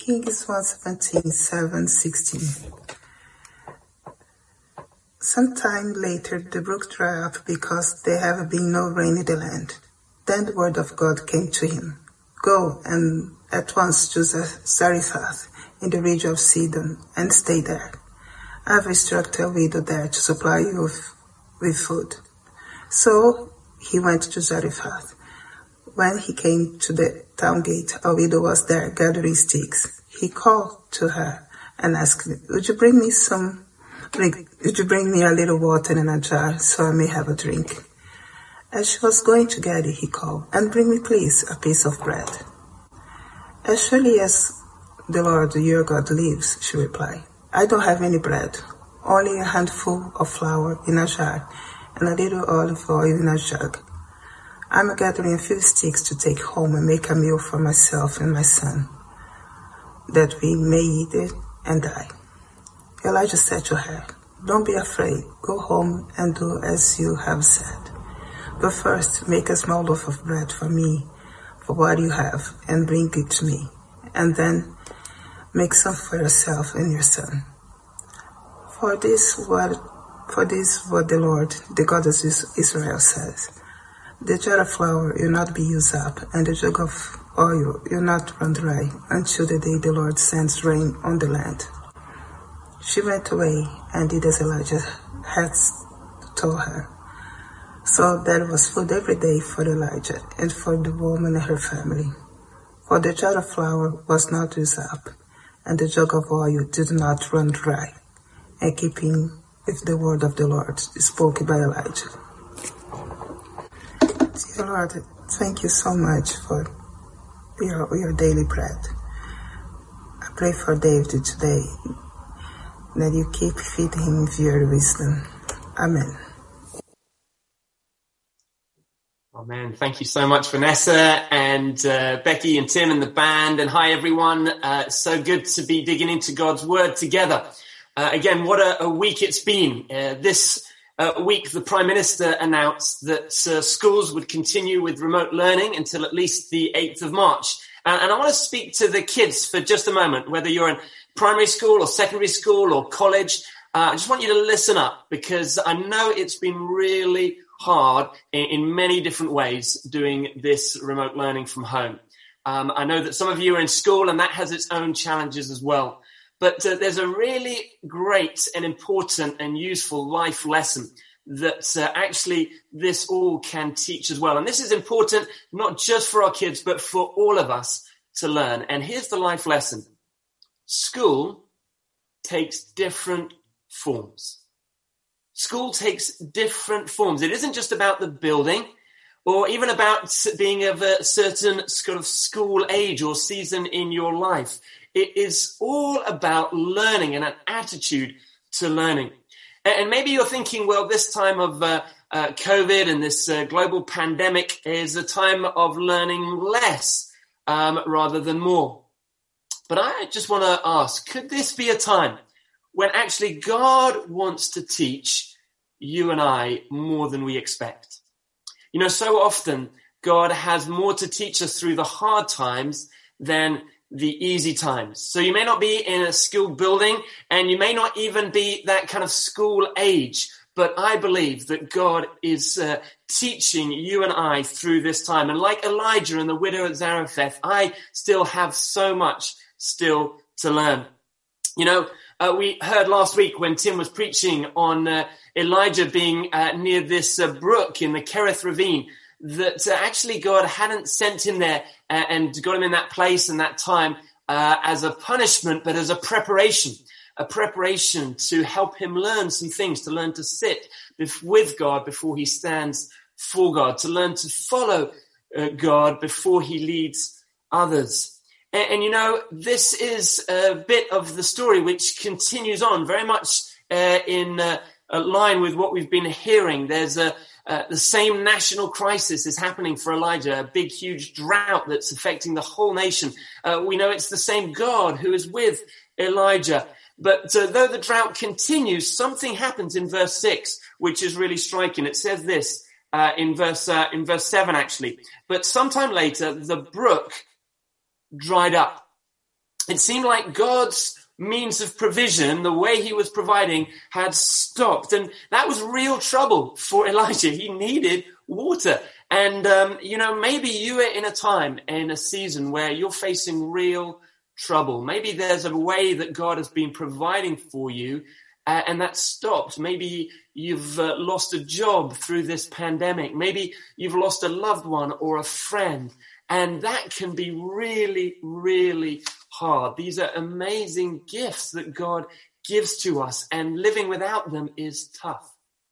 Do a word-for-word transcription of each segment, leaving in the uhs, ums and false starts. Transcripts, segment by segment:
Kings one seventeen, seven, sixteen. Sometime later the brook dried up because there had been no rain in the land. Then the word of God came to him. Go and at once to Zarephath in the region of Sidon and stay there. I have instructed a widow there to supply you with, with food. So he went to Zarephath. When he came to the town gate, a widow was there gathering sticks. He called to her and asked, Would you bring me some, bring, would you bring me a little water in a jar so I may have a drink? As she was going to get it, he called, And bring me please a piece of bread. As surely as the Lord your God lives, she replied, I don't have any bread, only a handful of flour in a jar and a little olive oil in a jug. I'm gathering a few sticks to take home and make a meal for myself and my son, that we may eat it and die. Elijah said to her, Don't be afraid. Go home and do as you have said. But first, make a small loaf of bread for me, for what you have, and bring it to me. And then make some for yourself and your son. For this what, for this what the Lord, the God of Israel, says. The jar of flour will not be used up, and the jug of oil will not run dry until the day the Lord sends rain on the land. She went away and did as Elijah had told her. So there was food every day for Elijah and for the woman and her family. For the jar of flour was not used up, and the jug of oil did not run dry, and keeping with the word of the Lord spoken by Elijah. Dear Lord, thank you so much for your, your daily bread. I pray for David today, that you keep feeding him with your wisdom. Amen. Amen. Thank you so much, Vanessa and uh, Becky and Tim and the band. And hi, everyone. Uh, so good to be digging into God's word together. Uh, again, what a, a week it's been. Uh, this uh, week, the Prime Minister announced that uh, schools would continue with remote learning until at least the eighth of March. Uh, and I want to speak to the kids for just a moment, whether you're in primary school or secondary school or college. Uh, I just want you to listen up, because I know it's been really hard in, in many different ways doing this remote learning from home. Um, I know that some of you are in school and that has its own challenges as well. But uh, there's a really great and important and useful life lesson that uh, actually this all can teach as well. And this is important not just for our kids, but for all of us to learn. And here's the life lesson. School takes different forms. School takes different forms. It isn't just about the building or even about being of a certain sort of school age or season in your life. It is all about learning and an attitude to learning. And maybe you're thinking, well, this time of uh, uh, COVID and this uh, global pandemic is a time of learning less um, rather than more. But I just want to ask, could this be a time when actually God wants to teach you and I more than we expect? You know, so often God has more to teach us through the hard times than the easy times. So you may not be in a school building and you may not even be that kind of school age, but I believe that God is uh, teaching you and I through this time. And like Elijah and the widow at Zarephath, I still have so much still to learn. You know, uh, we heard last week when Tim was preaching on uh, Elijah being uh, near this uh, brook in the Kerith ravine, that uh, actually God hadn't sent him there uh, and got him in that place and that time uh, as a punishment, but as a preparation, a preparation to help him learn some things, to learn to sit with God before he stands for God, to learn to follow uh, God before he leads others. And, and, you know, this is a bit of the story which continues on very much uh, in uh, line with what we've been hearing. There's a Uh, the same national crisis is happening for Elijah, a big, huge drought that's affecting the whole nation. Uh, we know it's the same God who is with Elijah. But uh, though the drought continues, something happens in verse six, which is really striking. It says this uh, in verse uh, in verse seven, actually. But sometime later, the brook dried up. it seemed like God's means of provision, the way he was providing, had stopped. And that was real trouble for Elijah. He needed water. And, um, you know, maybe you are in a time, in a season where you're facing real trouble. Maybe there's a way that God has been providing for you, uh, and that stopped. Maybe you've uh, lost a job through this pandemic. Maybe you've lost a loved one or a friend. And that can be really, really hard. These are amazing gifts that God gives to us, and living without them is tough.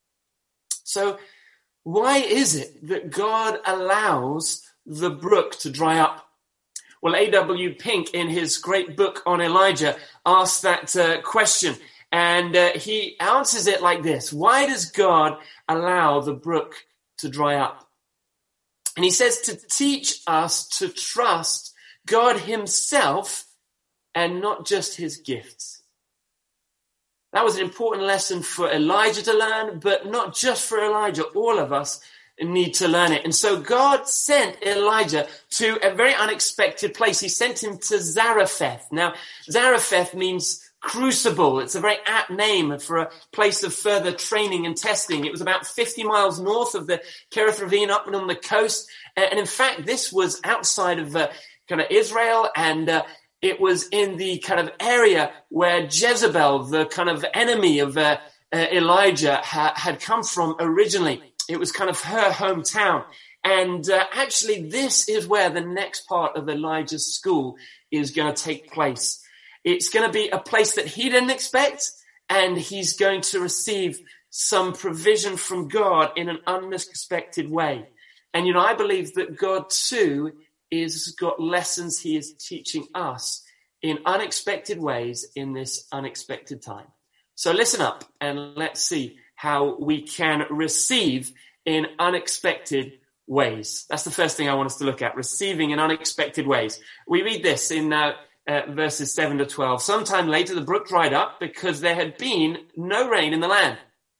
So why is it that God allows the brook to dry up? Well, A W Pink, in his great book on Elijah, asked that uh, question, and uh, he answers it like this. Why does God allow the brook to dry up? And he says to teach us to trust God himself and not just his gifts. That was an important lesson for Elijah to learn, but not just for Elijah. All of us need to learn it. And so God sent Elijah to a very unexpected place. He sent him to Zarephath. Now, Zarephath means crucible. It's a very apt name for a place of further training and testing. It was about fifty miles north of the Kerith Ravine, up and on the coast. And in fact, this was outside of uh, kind of Israel, and uh, it was in the kind of area where Jezebel, the kind of enemy of uh, uh, Elijah, ha- had come from originally. It was kind of her hometown. And uh, actually, this is where the next part of Elijah's school is going to take place. It's going to be a place that he didn't expect, and he's going to receive some provision from God in an unexpected way. And, you know, I believe that God, too, is got lessons he is teaching us in unexpected ways in this unexpected time. So listen up and let's see how we can receive in unexpected ways. That's the first thing I want us to look at, receiving in unexpected ways. We read this in uh, uh, verses seven to twelve. Sometime later, the brook dried up because there had been no rain in the land.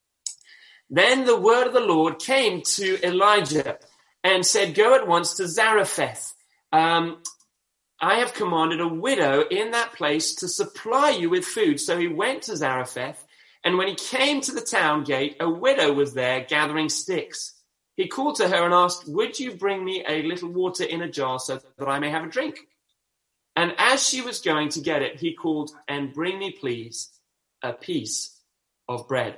Then the word of the Lord came to Elijah and said, go at once to Zarephath. Um, I have commanded a widow in that place to supply you with food. So he went to Zarephath, and when he came to the town gate, a widow was there gathering sticks. He called to her and asked, would you bring me a little water in a jar so that I may have a drink? And as she was going to get it, he called, and bring me, please, a piece of bread.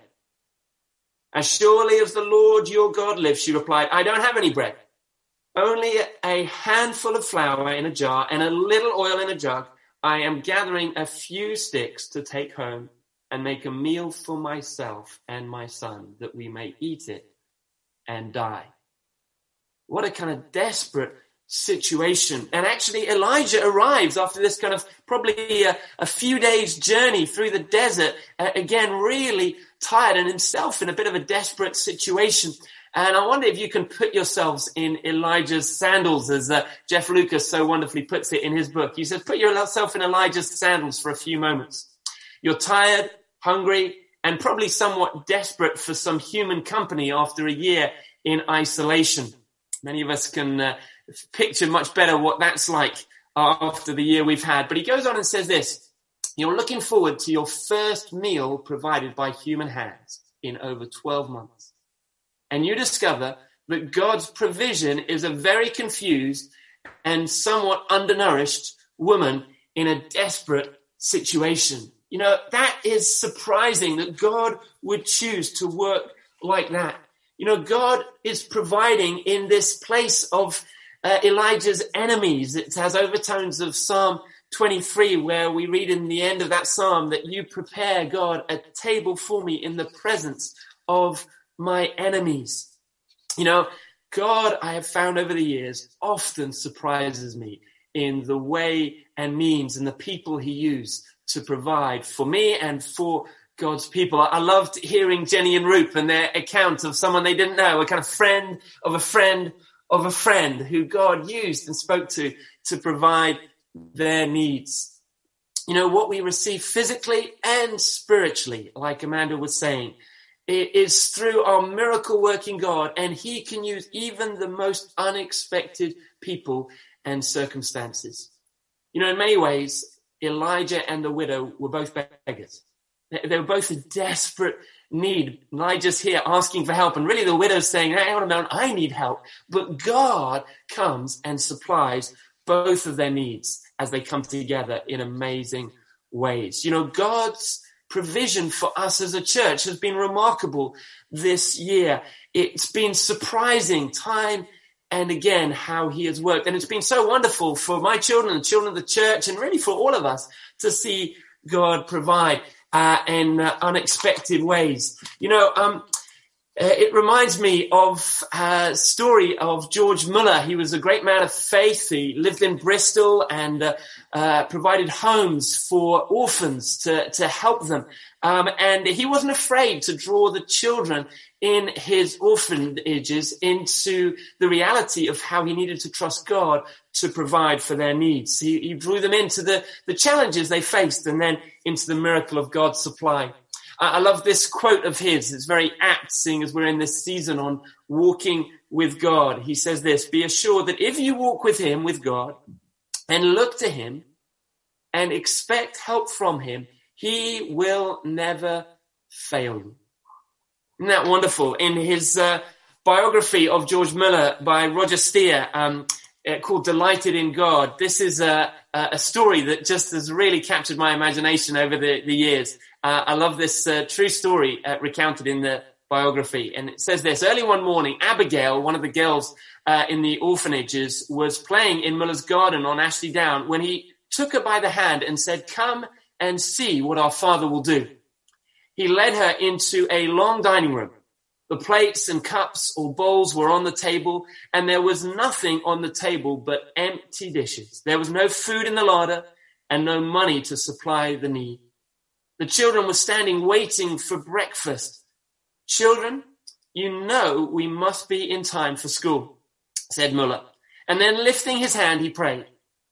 As surely as the Lord your God lives, she replied, I don't have any bread. Only a handful of flour in a jar and a little oil in a jug. I am gathering a few sticks to take home and make a meal for myself and my son, that we may eat it and die. What a kind of desperate situation. And actually Elijah arrives after this kind of probably a, a few days journey through the desert, uh, again really tired and himself in a bit of a desperate situation. And I wonder if you can put yourselves in Elijah's sandals, as uh, Jeff Lucas so wonderfully puts it in his book. He says, put yourself in Elijah's sandals for a few moments. You're tired, hungry, and probably somewhat desperate for some human company after a year in isolation. Many of us can uh, picture much better what that's like uh, after the year we've had. But he goes on and says this, you're looking forward to your first meal provided by human hands in over twelve months. And you discover that God's provision is a very confused and somewhat undernourished woman in a desperate situation. You know, that is surprising that God would choose to work like that. You know, God is providing in this place of uh, Elijah's enemies. It has overtones of Psalm twenty-three, where we read in the end of that psalm that you prepare, God, a table for me in the presence of my enemies. You know, God, I have found over the years, often surprises me in the way and means and the people he used to provide for me and for God's people. I loved hearing Jenny and Roop and their account of someone they didn't know, a kind of friend of a friend of a friend who God used and spoke to to provide their needs. You know, what we receive physically and spiritually, like Amanda was saying, it is through our miracle working God, and he can use even the most unexpected people and circumstances. You know, in many ways, Elijah and the widow were both beggars. They were both in desperate need. Elijah's here asking for help, and really the widow's saying, hang on a minute, I need help. But God comes and supplies both of their needs as they come together in amazing ways. You know, God's provision for us as a church has been remarkable this year. It's been surprising time and again how he has worked. And it's been so wonderful for my children, the children of the church, and really for all of us to see God provide uh, in uh, unexpected ways. You know, um, uh, it reminds me of a story of George Muller. He was a great man of faith. He lived in Bristol and uh, uh, provided homes for orphans to, to help them. Um, and he wasn't afraid to draw the children in his orphanages into the reality of how he needed to trust God to provide for their needs. He, he drew them into the, the challenges they faced and then into the miracle of God's supply. Uh, I love this quote of his. It's very apt, seeing as we're in this season on walking with God. He says this: be assured that if you walk with him, with God, and look to him and expect help from him, he will never fail you. Isn't that wonderful? In his uh, biography of George Muller by Roger Steer, um, uh, called Delighted in God, this is a, a story that just has really captured my imagination over the, the years. Uh, I love this uh, true story uh, recounted in the biography. And it says this: early one morning, Abigail, one of the girls uh, in the orphanages, was playing in Muller's garden on Ashley Down when he took her by the hand and said, "Come and see what our Father will do." He led her into a long dining room. The plates and cups or bowls were on the table, and there was nothing on the table but empty dishes. There was no food in the larder and no money to supply the need. The children were standing waiting for breakfast. "Children, you know we must be in time for school," said Muller. And then lifting his hand, he prayed,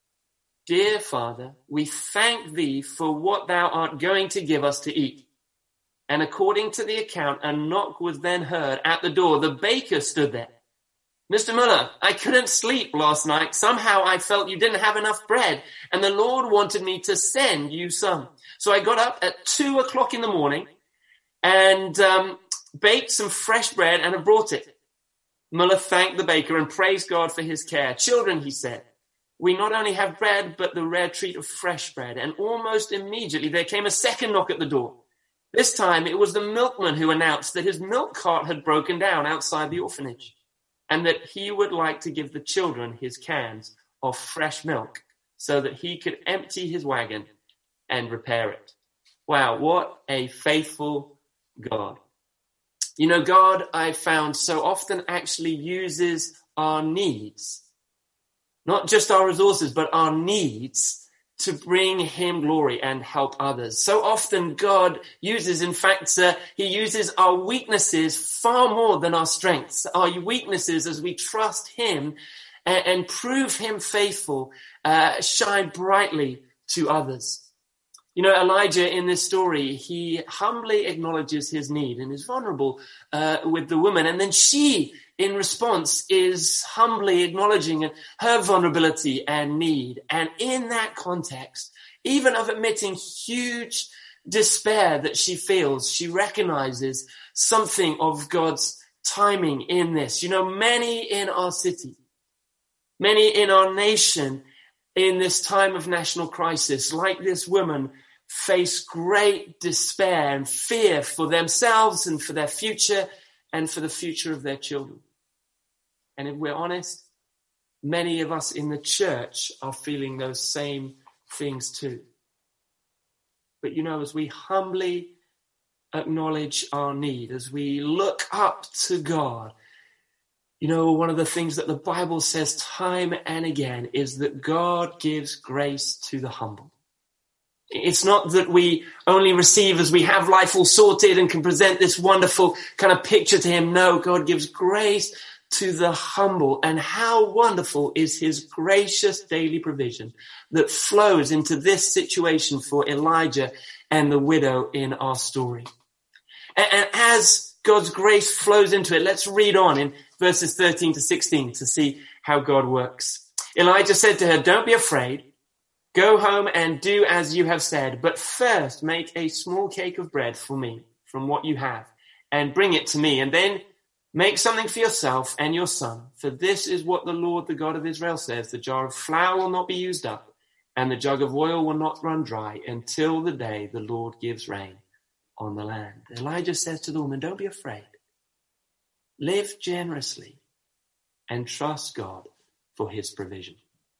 "Dear Father, we thank thee for what thou art going to give us to eat." And according to the account, a knock was then heard at the door. The baker stood there. "Mister Muller, I couldn't sleep last night. Somehow I felt you didn't have enough bread, and the Lord wanted me to send you some. So I got up at two o'clock in the morning and um, baked some fresh bread and I brought it." Muller thanked the baker and praised God for his care. "Children," he said, "we not only have bread, but the rare treat of fresh bread." And almost immediately there came a second knock at the door. This time it was the milkman who announced that his milk cart had broken down outside the orphanage and that he would like to give the children his cans of fresh milk so that he could empty his wagon and repair it. Wow, what a faithful God. You know, God, I've found, so often actually uses our needs, not just our resources, but our needs, to bring him glory and help others. So often God uses, in fact, uh, he uses our weaknesses far more than our strengths. Our weaknesses, as we trust him and, and prove him faithful, uh, shine brightly to others. You know, Elijah in this story, he humbly acknowledges his need and is vulnerable uh, with the woman. And then she, in response, is humbly acknowledging her vulnerability and need. And in that context, even of admitting huge despair that she feels, she recognizes something of God's timing in this. You know, many in our city, many in our nation in this time of national crisis, like this woman, face great despair and fear for themselves and for their future and for the future of their children. And if we're honest, many of us in the church are feeling those same things too. But you know, as we humbly acknowledge our need, as we look up to God, you know, one of the things that the Bible says time and again is that God gives grace to the humble. It's not that we only receive as we have life all sorted and can present this wonderful kind of picture to him. No, God gives grace to the humble. And how wonderful is his gracious daily provision that flows into this situation for Elijah and the widow in our story. And, and as God's grace flows into it, let's read on in verses thirteen to sixteen to see how God works. Elijah said to her, "Don't be afraid. Go home and do as you have said, but first make a small cake of bread for me from what you have and bring it to me, and then make something for yourself and your son. For this is what the Lord, the God of Israel says, the jar of flour will not be used up and the jug of oil will not run dry until the day the Lord gives rain on the land. Elijah says to the woman, don't be afraid. Live generously and trust God for his provision.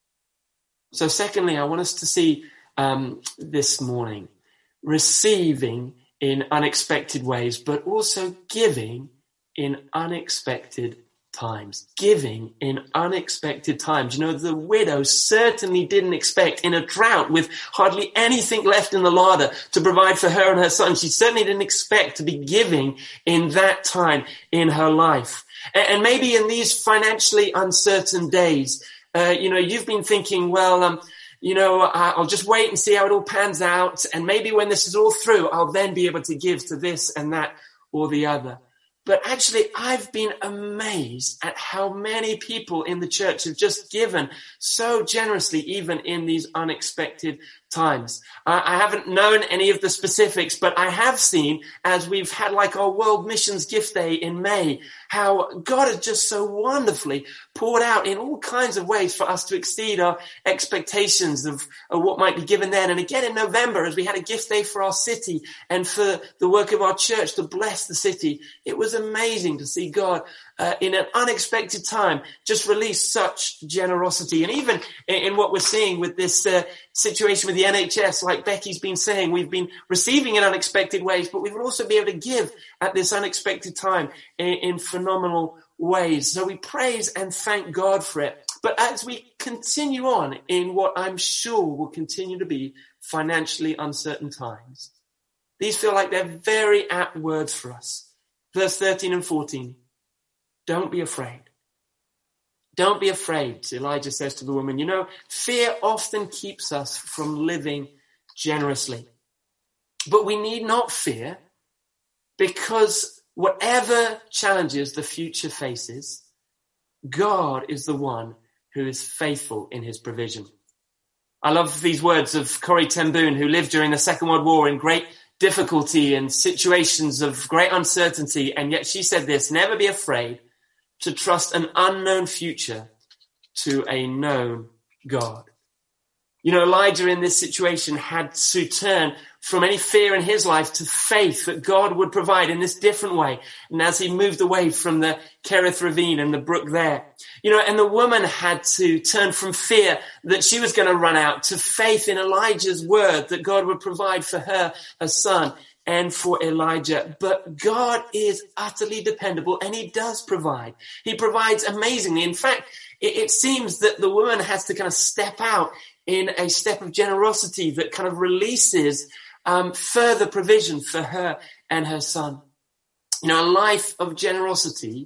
So secondly, I want us to see um, this morning receiving in unexpected ways, but also giving in unexpected times. Giving in unexpected times. You know, the widow certainly didn't expect, in a drought with hardly anything left in the larder to provide for her and her son, she certainly didn't expect to be giving in that time in her life. And maybe in these financially uncertain days, uh, you know, you've been thinking, well, um, you know, I'll just wait and see how it all pans out. And maybe when this is all through, I'll then be able to give to this and that or the other. But actually, I've been amazed at how many people in the church have just given so generously, even in these unexpected times. Uh, I haven't known any of the specifics, but I have seen, as we've had like our World Missions Gift Day in May, how God has just so wonderfully poured out in all kinds of ways for us to exceed our expectations of, of what might be given then. And again in November, as we had a gift day for our city and for the work of our church to bless the city, it was amazing to see God uh, in an unexpected time just release such generosity. And even in, in what we're seeing with this uh, situation with the N H S, like Becky's been saying, we've been receiving in unexpected ways, but we will also be able to give at this unexpected time in, in phenomenal ways. So we praise and thank God for it. But as we continue on in what I'm sure will continue to be financially uncertain times, these feel like they're very apt words for us. Verse thirteen and fourteen, don't be afraid. Don't be afraid, Elijah says to the woman. You know, fear often keeps us from living generously. But we need not fear, because whatever challenges the future faces, God is the one who is faithful in his provision. I love these words of Corrie ten Boom, who lived during the Second World War in great difficulty and situations of great uncertainty. And yet she said this: never be afraid to trust an unknown future to a known God. You know, Elijah in this situation had to turn from any fear in his life to faith that God would provide in this different way. And as he moved away from the Kerith ravine and the brook there, you know, and the woman had to turn from fear that she was going to run out to faith in Elijah's word that God would provide for her, her son, and for Elijah. But God is utterly dependable, and he does provide. He provides amazingly. In fact, it, it seems that the woman has to kind of step out in a step of generosity that kind of releases um, further provision for her and her son. You know, a life of generosity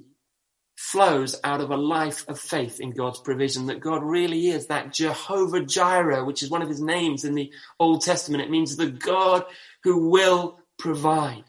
flows out of a life of faith in God's provision, that God really is that Jehovah Jireh, which is one of his names in the Old Testament. It means the God who will provide.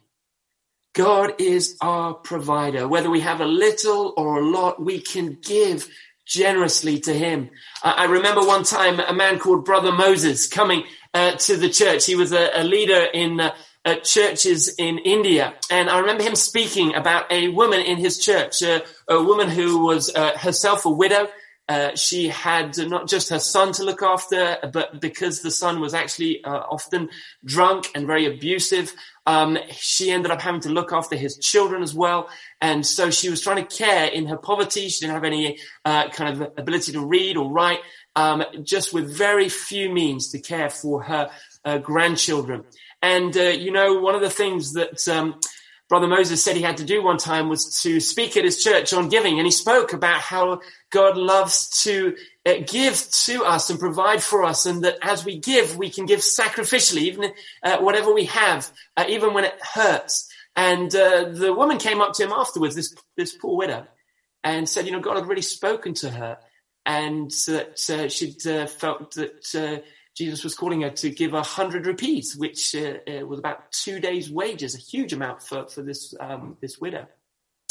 God is our provider. Whether we have a little or a lot, we can give generously to him. Uh, I remember one time a man called Brother Moses coming uh, to the church. He was a, a leader in uh, uh, churches in India. And I remember him speaking about a woman in his church, uh, a woman who was uh, herself a widow. Uh, she had not just her son to look after, but because the son was actually uh, often drunk and very abusive, um, she ended up having to look after his children as well. And so she was trying to care in her poverty. She didn't have any uh, kind of ability to read or write, um, just with very few means to care for her uh, grandchildren. And, uh, you know, one of the things that um Brother Moses said he had to do one time was to speak at his church on giving. And he spoke about how God loves to uh, give to us and provide for us. And that as we give, we can give sacrificially, even uh, whatever we have, uh, even when it hurts. And uh, the woman came up to him afterwards, this, this poor widow, and said, you know, God had really spoken to her, and that uh, she'd uh, felt that uh, Jesus was calling her to give a hundred rupees, which uh, uh, was about two days' wages, a huge amount for, for this um, this widow.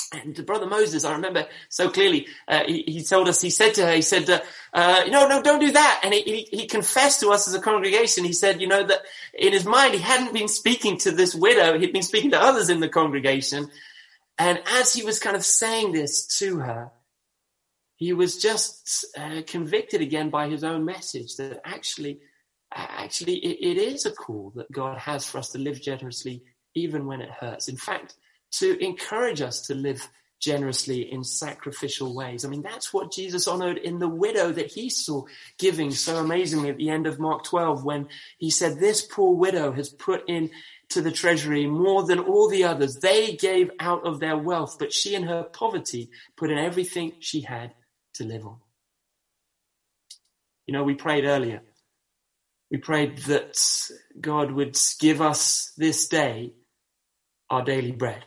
And Brother Moses, I remember so clearly, uh, he, he told us, he said to her, he said, uh, uh, no, no, don't do that. And he, he, he confessed to us as a congregation. He said, you know, that in his mind, he hadn't been speaking to this widow. He'd been speaking to others in the congregation. And as he was kind of saying this to her, he was just uh, convicted again by his own message that actually, actually it, it is a call that God has for us to live generously, even when it hurts. In fact, to encourage us to live generously in sacrificial ways. I mean, that's what Jesus honored in the widow that he saw giving so amazingly at the end of Mark twelve, when he said, this poor widow has put in to the treasury more than all the others. They gave out of their wealth, but she in her poverty put in everything she had to live on. You know, we prayed earlier. We prayed that God would give us this day our daily bread.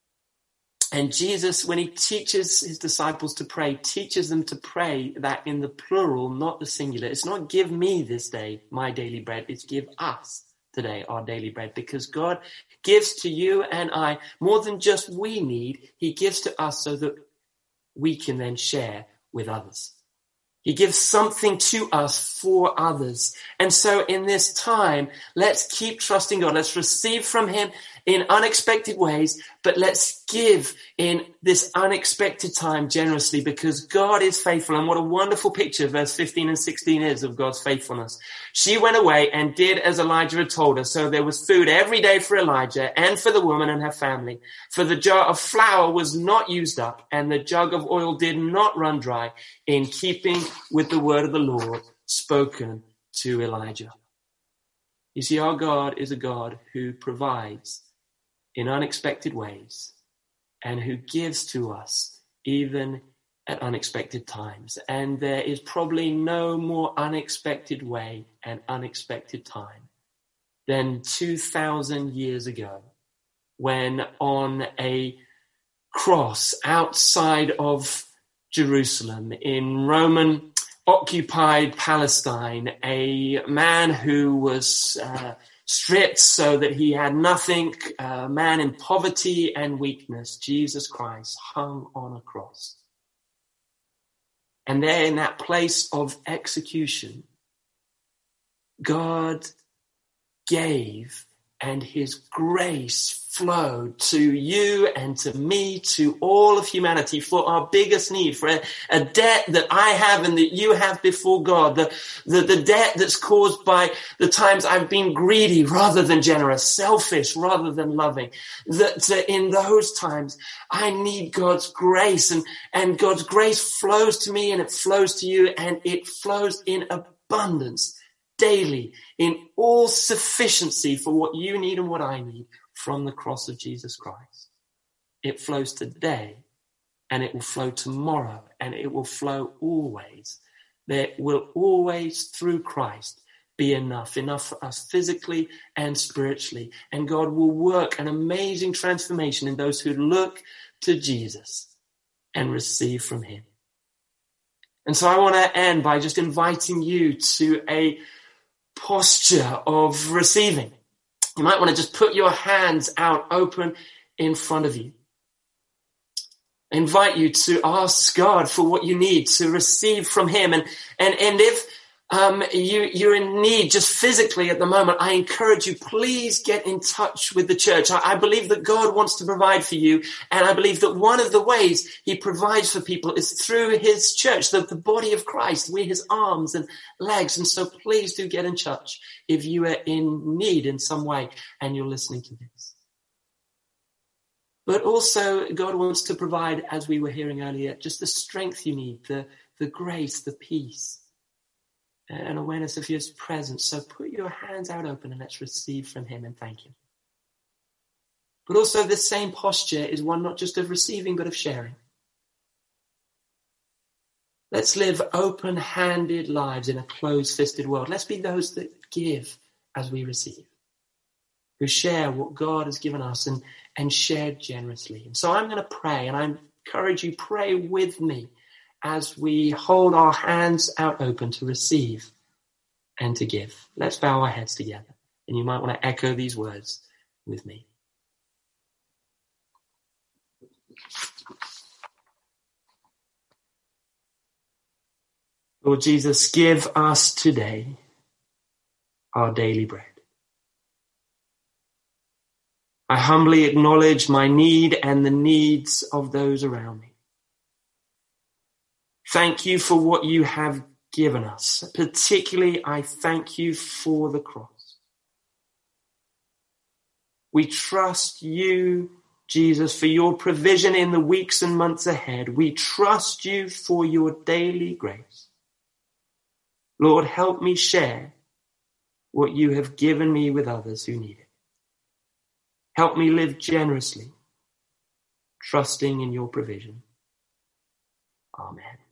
And Jesus, when he teaches his disciples to pray, teaches them to pray that in the plural, not the singular. It's not give me this day my daily bread. It's give us today our daily bread, because God gives to you and I more than just we need. He gives to us so that we can then share with others. He gives something to us for others. And so in this time, let's keep trusting God. Let's receive from him in unexpected ways, but let's give in this unexpected time generously, because God is faithful. And what a wonderful picture verse fifteen and sixteen is of God's faithfulness. She went away and did as Elijah had told her. So there was food every day for Elijah and for the woman and her family. For the jar of flour was not used up, and the jug of oil did not run dry, in keeping with the word of the Lord spoken to Elijah. You see, our God is a God who provides in unexpected ways, and who gives to us even at unexpected times. And there is probably no more unexpected way and unexpected time than two thousand years ago, when on a cross outside of Jerusalem in Roman occupied Palestine, a man who was uh, stripped so that he had nothing, a man in poverty and weakness, Jesus Christ, hung on a cross. And there in that place of execution, God gave, and his grace flowed to you and to me, to all of humanity, for our biggest need, for a, a debt that I have and that you have before God, the, the, the debt that's caused by the times I've been greedy rather than generous, selfish rather than loving, that uh, in those times I need God's grace, and, and God's grace flows to me and it flows to you, and it flows in abundance daily, in all sufficiency for what you need and what I need from the cross of Jesus Christ. It flows today, and it will flow tomorrow, and it will flow always. There will always, through Christ, be enough, enough for us physically and spiritually. And God will work an amazing transformation in those who look to Jesus and receive from him. And so I want to end by just inviting you to a posture of receiving. You might want to just put your hands out open in front of you. I invite you to ask God for what you need to receive from him. And, and, and if um, you, you're in need just physically at the moment, I encourage you, please get in touch with the church. I, I believe that God wants to provide for you. And I believe that one of the ways he provides for people is through his church, the, the body of Christ. We're his arms and legs. And so please do get in touch if you are in need in some way and you're listening to this. But also God wants to provide, as we were hearing earlier, just the strength you need, the, the grace, the peace, and awareness of his presence. So put your hands out open and let's receive from him and thank him. But also this same posture is one not just of receiving, but of sharing. Let's live open-handed lives in a closed-fisted world. Let's be those that give as we receive, who share what God has given us and, and share generously. And so I'm going to pray, and I encourage you, pray with me as we hold our hands out open to receive and to give. Let's bow our heads together, and you might want to echo these words with me. Lord Jesus, give us today our daily bread. I humbly acknowledge my need and the needs of those around me. Thank you for what you have given us. Particularly, I thank you for the cross. We trust you, Jesus, for your provision in the weeks and months ahead. We trust you for your daily grace. Lord, help me share what you have given me with others who need it. Help me live generously, trusting in your provision. Amen.